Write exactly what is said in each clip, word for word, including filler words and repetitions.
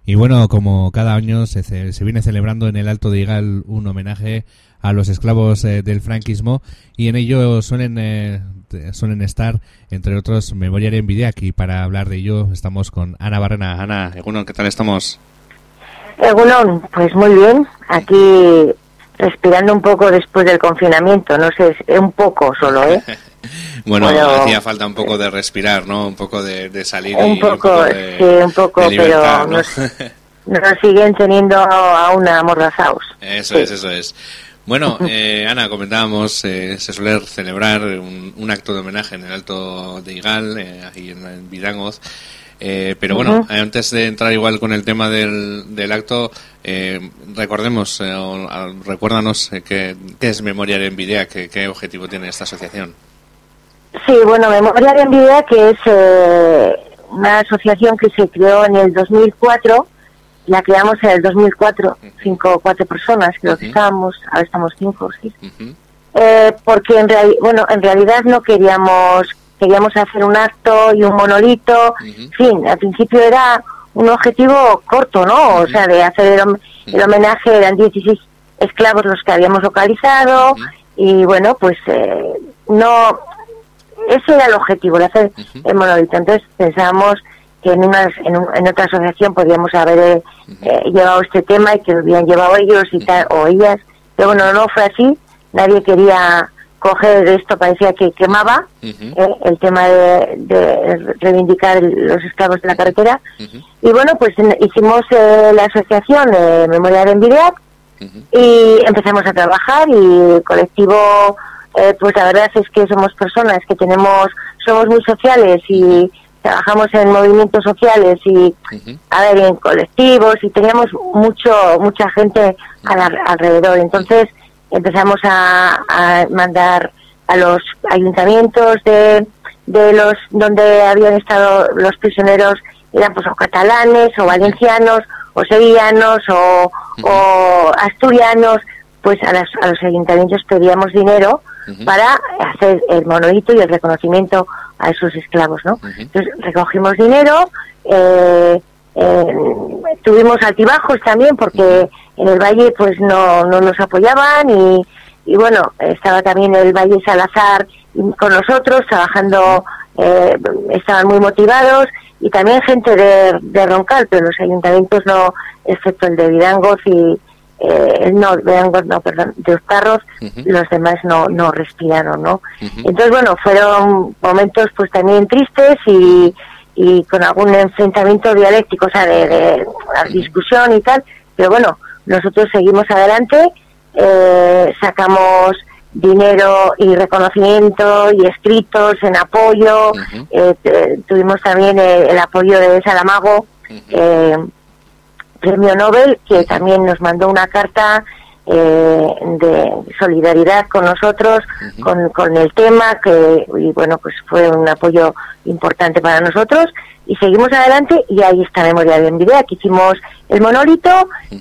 Y bueno, como cada año se, se viene celebrando en el Alto de Igal un homenaje a los esclavos eh, del franquismo, y en ello suelen eh, suelen estar, entre otros, Memoriaren Bideak, y para hablar de ello estamos con Ana Barrena. Ana, Egunon, ¿qué tal estamos? Egunon, pues muy bien, aquí respirando un poco después del confinamiento, no sé, un poco solo, ¿eh? Bueno, bueno, hacía falta un poco de respirar, ¿no? Un poco de, de salir un y poco, un poco de, sí, un poco, de libertad, pero ¿no? nos, nos siguen teniendo aún amordazados. Eso sí. es, eso es. Bueno, eh, Ana, comentábamos, eh, se suele celebrar un, un acto de homenaje en el Alto de Igal, eh, ahí en, en Bidangoz, eh, pero bueno, uh-huh. antes de entrar igual con el tema del, del acto, eh, recordemos, eh, o, a, recuérdanos eh, qué, qué es Memoriaren Bideak, qué, qué objetivo tiene esta asociación. Sí, bueno, Memoriaren Bideak, que es eh, una asociación que se creó en el dos mil cuatro, la creamos en el dos mil cuatro, cinco o cuatro personas, creo uh-huh. que estábamos, ahora estamos cinco, sí. Uh-huh. Eh, porque en real, bueno, en realidad no queríamos, queríamos hacer un acto y un monolito, uh-huh. en fin, al principio era un objetivo corto, ¿no? Uh-huh. O sea, de hacer el, el homenaje, eran dieciséis esclavos los que habíamos localizado, uh-huh. y bueno, pues eh, no, ese era el objetivo, de hacer uh-huh. el monolito. Entonces pensábamos que en, unas, en, un, en otra asociación podríamos haber eh, uh-huh. eh, llevado este tema y que lo hubieran llevado ellos y tal, o ellas, pero bueno, no fue así, nadie quería coger esto, parecía que quemaba uh-huh. eh, el tema de, de reivindicar el, los esclavos de la carretera, uh-huh. y bueno, pues en, hicimos eh, la asociación eh, Memoriaren Bideak uh-huh. y empezamos a trabajar, y el colectivo, eh, pues la verdad es que somos personas que tenemos, somos muy sociales y uh-huh. trabajamos en movimientos sociales y uh-huh. a ver, en colectivos, y teníamos mucho mucha gente uh-huh. al, alrededor. Entonces empezamos a, a mandar a los ayuntamientos de, de los donde habían estado los prisioneros, eran pues o catalanes o valencianos o sevillanos o, uh-huh. o asturianos, pues a, las, a los ayuntamientos pedíamos dinero uh-huh. para hacer el monolito y el reconocimiento a esos esclavos, ¿no? Uh-huh. Entonces recogimos dinero, eh, eh, tuvimos altibajos también porque uh-huh. en el valle pues no, no nos apoyaban, y, y bueno, estaba también el Valle Salazar con nosotros trabajando, eh, estaban muy motivados, y también gente de, de Roncal, pero los ayuntamientos no, excepto el de Bidangoz y Eh, no, Bidangoz no, perdón, de Uztarroz, uh-huh. los demás no no respiraron, ¿no? Uh-huh. Entonces, bueno, fueron momentos pues también tristes y, y con algún enfrentamiento dialéctico, o sea, de, de discusión y tal, pero bueno, nosotros seguimos adelante, eh, sacamos dinero y reconocimiento y escritos en apoyo, uh-huh. eh, t- tuvimos también el, el apoyo de Saramago, uh-huh. eh, Premio Nobel, que también nos mandó una carta eh, de solidaridad con nosotros, uh-huh. con, con el tema, que y bueno, pues fue un apoyo importante para nosotros, y seguimos adelante, y ahí está Memoriaren Bideak, que hicimos el monolito, uh-huh.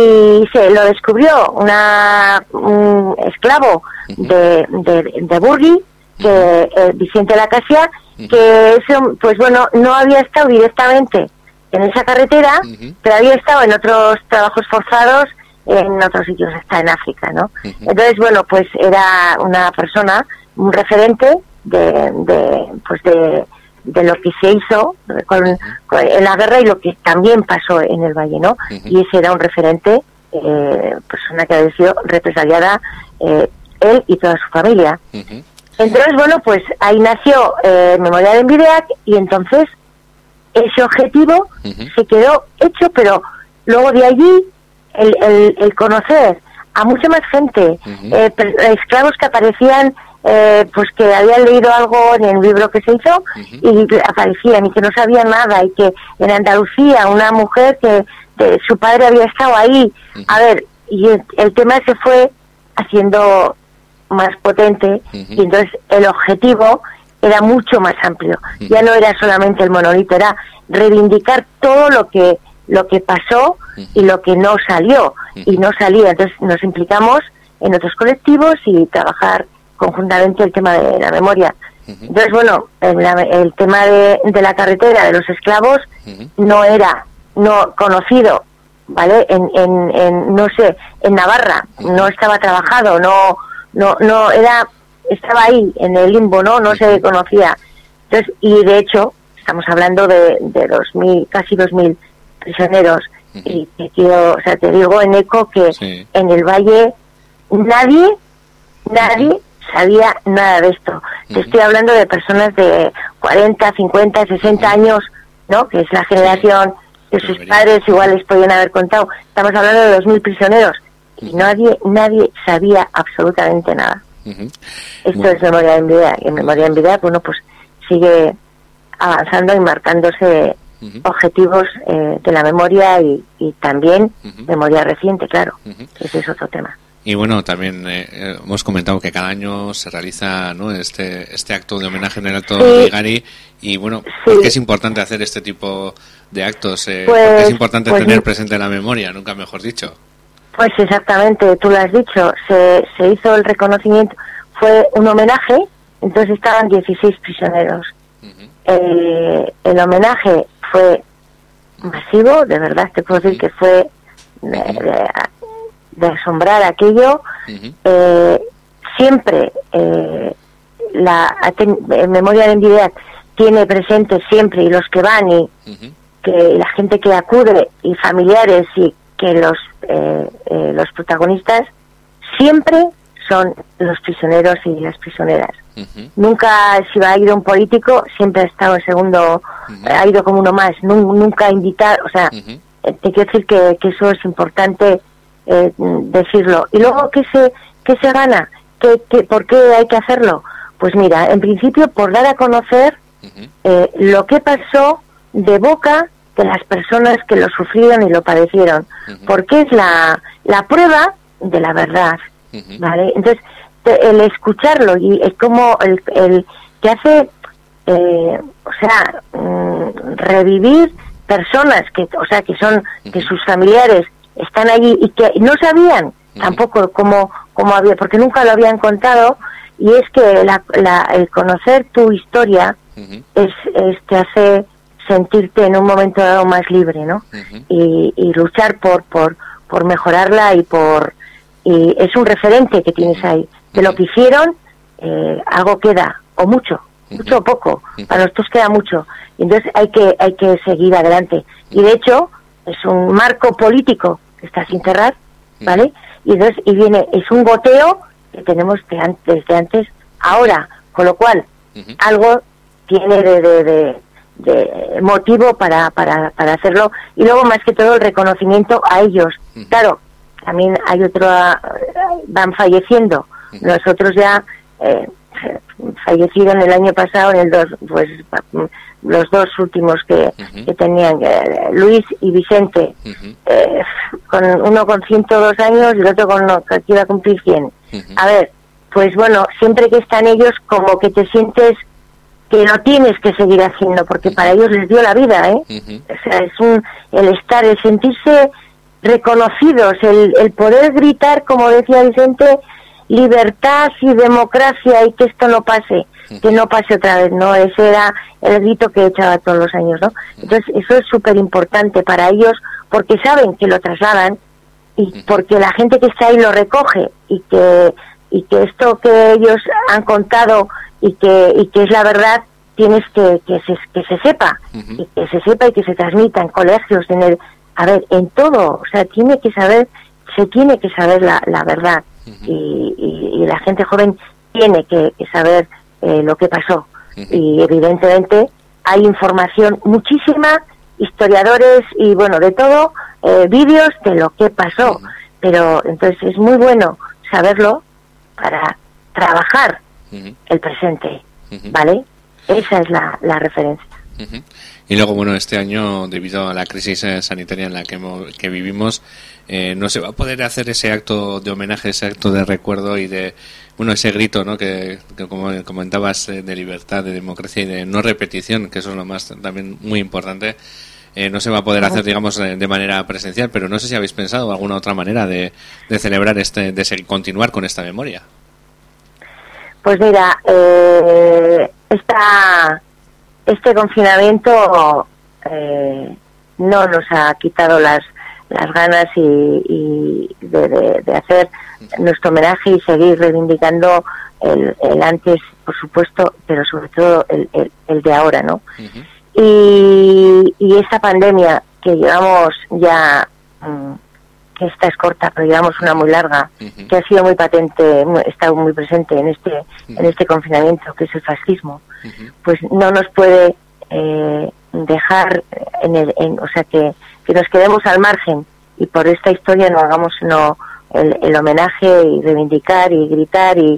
y se lo descubrió una un esclavo uh-huh. de, de, de Burgui, que eh, Vicente Lacasia, uh-huh. que eso, pues bueno, no había estado directamente en esa carretera, uh-huh. pero había estado en otros trabajos forzados en otros sitios, hasta en África, ¿no? Uh-huh. Entonces, bueno, pues era una persona, un referente de, de pues de, de lo que se hizo con, uh-huh. con, en la guerra, y lo que también pasó en el Valle, ¿no? Uh-huh. Y ese era un referente, eh, persona que había sido represaliada, eh, él y toda su familia. Uh-huh. Entonces, bueno, pues ahí nació eh, Memoriaren Bideak, y entonces ese objetivo uh-huh. se quedó hecho, pero luego de allí el, el, el conocer a mucha más gente, uh-huh. eh, esclavos que aparecían, eh, pues que habían leído algo en el libro que se hizo, uh-huh. y aparecían y que no sabían nada, y que en Andalucía una mujer que de, su padre había estado ahí, uh-huh. a ver, y el, el tema se fue haciendo más potente, uh-huh. y entonces el objetivo era mucho más amplio. Uh-huh. Ya no era solamente el monolito, era reivindicar todo lo que lo que pasó uh-huh. y lo que no salió, uh-huh. y no salía. Entonces nos implicamos en otros colectivos y trabajar conjuntamente el tema de la memoria. Uh-huh. Entonces, bueno, el, el tema de, de la carretera de los esclavos uh-huh. no era no conocido, ¿vale? En, en, en no sé, en Navarra, no estaba trabajado, no, no, no era, estaba ahí en el limbo, no, no se conocía. Entonces, y de hecho, estamos hablando de, de dos mil, casi dos mil prisioneros. Uh-huh. Y te quiero, o sea, te digo en eco que sí. En el Valle nadie, nadie uh-huh. sabía nada de esto. Uh-huh. Te estoy hablando de personas de cuarenta, cincuenta, sesenta uh-huh. años, ¿no? Que es la generación sí. que sus padres igual les podían haber contado. Estamos hablando de dos mil prisioneros. Uh-huh. Y nadie, nadie sabía absolutamente nada. Uh-huh. Esto bueno. es Memoria en Vida. Y en Memoria en Vida, bueno, pues sigue avanzando y marcándose uh-huh. objetivos eh, de la memoria y, y también uh-huh. memoria reciente, claro. Uh-huh. Ese es otro tema. Y bueno, también eh, hemos comentado que cada año se realiza, ¿no?, este este acto de homenaje en el Alto sí. de Igari. Y bueno, sí. ¿por qué es importante hacer este tipo de actos? Eh, pues, ¿Por qué es importante pues, tener presente la memoria? Nunca mejor dicho. Pues exactamente, tú lo has dicho. Se, se hizo el reconocimiento, fue un homenaje, entonces estaban dieciséis prisioneros. Uh-huh. Eh, el homenaje fue masivo, de verdad te puedo decir uh-huh. que fue de, de, de asombrar aquello. Uh-huh. Eh, siempre eh, la aten- Memoria de Envidiat tiene presente siempre, y los que van y uh-huh. que la gente que acude y familiares y que los eh, eh, los protagonistas siempre son los prisioneros y las prisioneras. Uh-huh. Nunca si ha ido un político, siempre ha estado en segundo, uh-huh. ha ido como uno más, Nun, nunca invitado, o sea, uh-huh. eh, te quiero decir que, que eso es importante eh, decirlo. Y luego, ¿qué se, qué se gana? ¿Qué, qué, ¿Por qué hay que hacerlo? Pues mira, en principio por dar a conocer uh-huh. eh, lo que pasó de boca de las personas que lo sufrieron y lo padecieron, uh-huh. porque es la, la prueba de la verdad, uh-huh. ¿vale? Entonces, te, el escucharlo y es como el, el que hace, eh, o sea, mm, revivir personas que, o sea, que son, uh-huh. que sus familiares están allí y que no sabían uh-huh. tampoco cómo, cómo había, porque nunca lo habían contado, y es que la, la, el conocer tu historia uh-huh. es, es te hace sentirte en un momento dado más libre, ¿no? Uh-huh. Y, y luchar por, por, por mejorarla y por, y es un referente que tienes ahí. De lo que hicieron, eh, algo queda, o mucho, uh-huh. mucho o poco, uh-huh. para nosotros queda mucho. Y entonces hay que, hay que seguir adelante. Y de hecho, es un marco político que está sin cerrar, ¿vale? Y entonces, y viene, es un goteo que tenemos de antes, desde antes, ahora, con lo cual, uh-huh. algo tiene de, de, de de motivo para, para, para hacerlo, y luego más que todo el reconocimiento a ellos. Uh-huh. Claro, también hay otro, van falleciendo. Uh-huh. Nosotros ya eh, fallecieron el año pasado en el dos, pues los dos últimos que, uh-huh. que tenían, eh, Luis y Vicente, uh-huh. eh, con uno con ciento dos años y el otro con uno que iba a cumplir cien. Uh-huh. A ver, pues bueno, siempre que están ellos como que te sientes que lo tienes que seguir haciendo, porque uh-huh. para ellos les dio la vida, ¿eh? Uh-huh. O sea, es un, el estar, el sentirse reconocidos, el, el poder gritar, como decía Vicente, libertad y democracia, y que esto no pase, uh-huh. que no pase otra vez, ¿no? Ese era el grito que echaba todos los años, ¿no? Uh-huh. Entonces, eso es súper importante para ellos, porque saben que lo trasladan, y uh-huh. porque la gente que está ahí lo recoge, y que, y que esto que ellos han contado y que y que es la verdad, tienes que que se que se sepa uh-huh. y que se sepa y que se transmita en colegios, en el, a ver, en todo, o sea, tiene que saber, se tiene que saber la, la verdad uh-huh. y, y, y la gente joven tiene que, que saber eh, lo que pasó uh-huh. y evidentemente hay información muchísima, historiadores y bueno, de todo, eh, vídeos de lo que pasó, uh-huh. pero entonces es muy bueno saberlo para trabajar uh-huh. el presente, uh-huh. ¿vale? Esa es la, la referencia. Uh-huh. Y luego, bueno, este año, debido a la crisis sanitaria en la que, hemos, que vivimos, eh, no se va a poder hacer ese acto de homenaje, ese acto de recuerdo y de, bueno, ese grito, ¿no?, que, que como comentabas, eh, de libertad, de democracia y de no repetición, que eso es lo más también muy importante. Eh, no se va a poder hacer, digamos, de, de manera presencial, pero no sé si habéis pensado alguna otra manera de, de celebrar este, de seguir, continuar con esta memoria. Pues mira, eh, esta, este confinamiento eh, no nos ha quitado las las ganas y, y de, de, de hacer nuestro homenaje y seguir reivindicando el, el antes, por supuesto, pero sobre todo el, el, el de ahora, ¿no? Uh-huh. Y, y esta pandemia que llevamos ya, mmm, que esta es corta, pero llevamos una muy larga, uh-huh. que ha sido muy patente, está muy presente en este uh-huh. en este confinamiento, que es el fascismo, uh-huh. pues no nos puede eh, dejar en el, en, o sea que que nos quedemos al margen y por esta historia no hagamos no el, el homenaje y reivindicar y gritar y,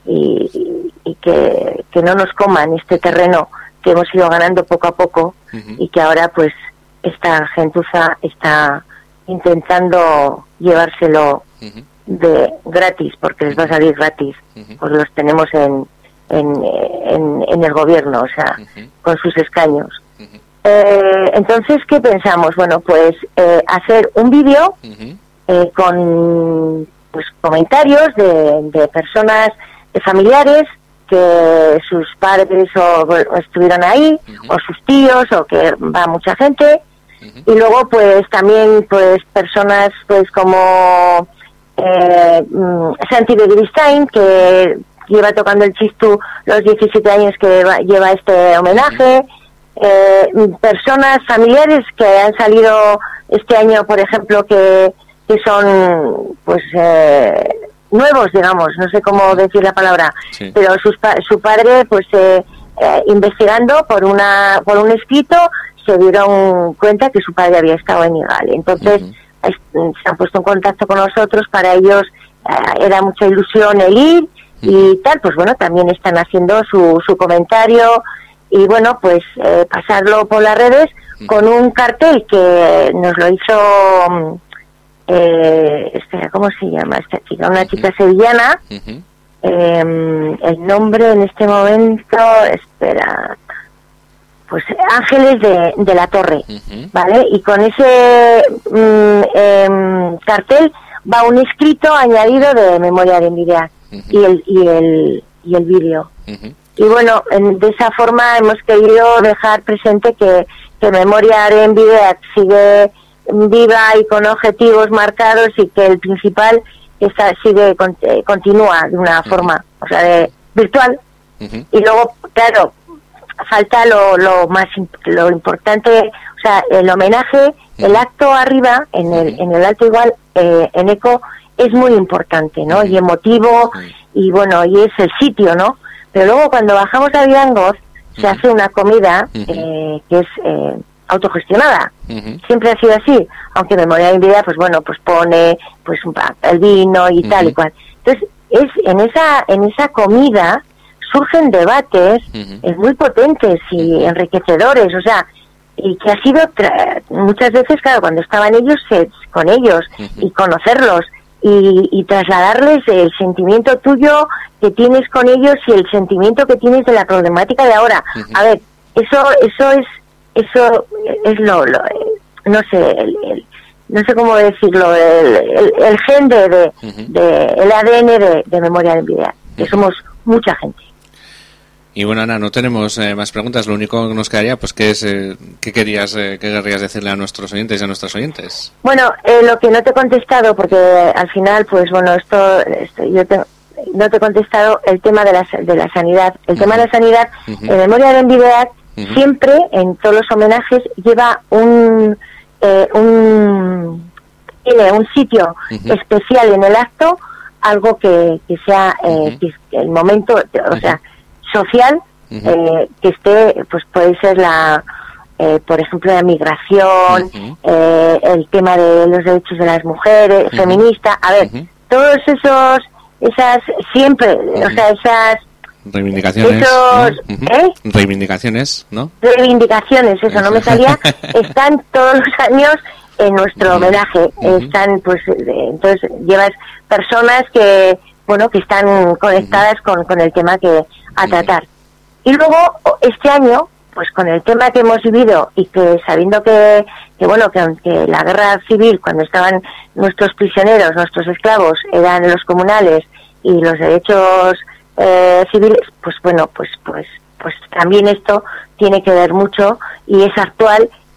y, y que, que no nos coman este terreno que hemos ido ganando poco a poco uh-huh. y que ahora pues esta gentuza está intentando llevárselo uh-huh. de gratis, porque les va a salir gratis, uh-huh. porque los tenemos en, en, en, en el gobierno, o sea, uh-huh. con sus escaños. Uh-huh. Eh, entonces, ¿qué pensamos? Bueno, pues eh, hacer un vídeo uh-huh. eh, con pues comentarios de, de personas, de familiares que sus padres o, o estuvieron ahí, uh-huh. o sus tíos, o que va mucha gente, uh-huh. y luego pues también pues personas pues como eh, Santi Begiristain, que lleva tocando el chistú los diecisiete años que va, lleva este homenaje, uh-huh. Eh, personas familiares que han salido este año, por ejemplo, que, que son pues eh, nuevos, digamos, no sé cómo decir la palabra, sí. pero sus, su padre, pues eh, eh, investigando por una por un escrito, se dieron cuenta que su padre había estado en Igal. Entonces uh-huh. se han puesto en contacto con nosotros, para ellos eh, era mucha ilusión el ir uh-huh. y tal, pues bueno, también están haciendo su, su comentario. Y bueno, pues eh, pasarlo por las redes con un cartel que nos lo hizo, eh, espera, ¿cómo se llama esta chica? Una chica sevillana. Uh-huh. Eh, el nombre en este momento, espera, pues Ángeles de, de la Torre, uh-huh. ¿vale? Y con ese mm, eh, cartel va un escrito añadido de Memoria de Envidia uh-huh. y el y el y el vídeo. Uh-huh. Y bueno, en, de esa forma hemos querido dejar presente que, que Memoria de Envidia sigue viva y con objetivos marcados, y que el principal está, sigue eh, continúa de una uh-huh. forma, o sea, de, virtual. Uh-huh. Y luego, claro, falta lo, lo más lo importante, o sea, el homenaje, uh-huh. el acto arriba en el uh-huh. en el Alto Igual, eh, en Eco, es muy importante, ¿no? Uh-huh. Y emotivo, uh-huh. y bueno, y es el sitio, ¿no? Pero luego cuando bajamos a Vidangoz uh-huh. se hace una comida uh-huh. eh, que es eh, autogestionada. Uh-huh. Siempre ha sido así, aunque Memoria de Envidia, pues bueno, pues pone pues un, el vino y uh-huh. tal y cual. Entonces, es en esa en esa comida surgen debates uh-huh. eh, muy potentes y uh-huh. enriquecedores, o sea, y que ha sido tra- muchas veces, claro, cuando estaban ellos, eh, con ellos, uh-huh. y conocerlos, y, y trasladarles el sentimiento tuyo que tienes con ellos y el sentimiento que tienes de la problemática de ahora. Uh-huh. A ver, eso eso es eso es lo, lo no sé, el, el, no sé cómo decirlo, el, el, el gen de, de, uh-huh. de el A D N de, de Memoria de Envidia, que uh-huh. somos mucha gente. Y bueno, Ana, no tenemos eh, más preguntas. Lo único que nos quedaría, pues, ¿qué es, eh, qué querías, eh, qué querrías decirle a nuestros oyentes y a nuestras oyentes? Bueno, eh, lo que no te he contestado, porque al final, pues, bueno, esto, esto yo te, no te he contestado el tema de la, de la sanidad. El uh-huh. tema de la sanidad, uh-huh. en Memoria de Envidia, uh-huh. siempre, en todos los homenajes, lleva un, eh, un, tiene un sitio uh-huh. especial en el acto, algo que, que sea, eh, uh-huh. que el momento, o uh-huh. sea, social, uh-huh. eh, que esté, pues puede ser la, eh, por ejemplo, la migración, uh-huh. eh, el tema de los derechos de las mujeres, uh-huh. feminista, a ver, uh-huh. todos esos, esas, siempre, uh-huh. o sea, esas reivindicaciones, esos, ¿no? Uh-huh. ¿eh? reivindicaciones, ¿no? Reivindicaciones, eso, eso no me salía, están todos los años en nuestro uh-huh. homenaje, uh-huh. están, pues, eh, entonces llevas personas que, bueno, que están conectadas uh-huh. con, con el tema que a tratar. Uh-huh. Y luego, este año, pues con el tema que hemos vivido y que sabiendo que, que bueno, que aunque la guerra civil, cuando estaban nuestros prisioneros, nuestros esclavos, eran los comunales y los derechos eh, civiles, pues bueno, pues pues pues también esto tiene que ver mucho y es actual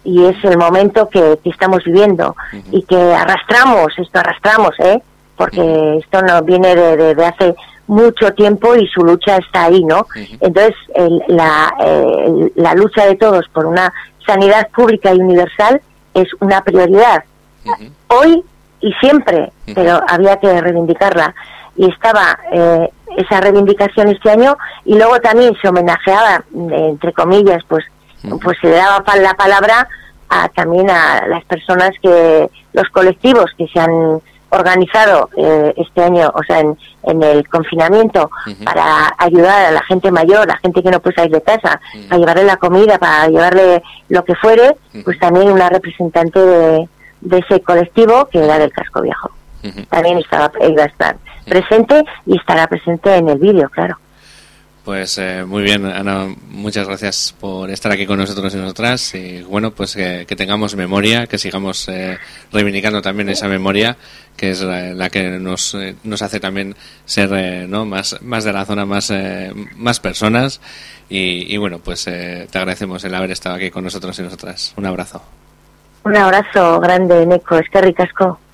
y es el momento que, que estamos viviendo uh-huh. y que arrastramos, esto arrastramos, ¿eh? Porque uh-huh. esto no viene de, de, de hace mucho tiempo y su lucha está ahí, ¿no? Uh-huh. Entonces, el, la, el, la lucha de todos por una sanidad pública y universal es una prioridad. Uh-huh. Hoy y siempre, uh-huh. pero había que reivindicarla. Y estaba eh, esa reivindicación este año, y luego también se homenajeaba, entre comillas, pues, uh-huh. pues se le daba la palabra a, también a las personas que, los colectivos que se han organizado eh, este año, o sea, en, en el confinamiento, uh-huh. para ayudar a la gente mayor, a la gente que no puede salir de casa, uh-huh. para llevarle la comida, para llevarle lo que fuere, uh-huh. pues también una representante de, de ese colectivo, que era del Casco Viejo. Uh-huh. También estaba, iba a estar presente y estará presente en el vídeo, claro. Pues eh, muy bien, Ana, muchas gracias por estar aquí con nosotros y nosotras, y bueno, pues que, que tengamos memoria, que sigamos eh, reivindicando también esa memoria, que es la, la que nos eh, nos hace también ser eh, no más más de la zona, más eh, más personas, y, y bueno, pues eh, te agradecemos el haber estado aquí con nosotros y nosotras. Un abrazo. Un abrazo grande, Neko, es que ricasco.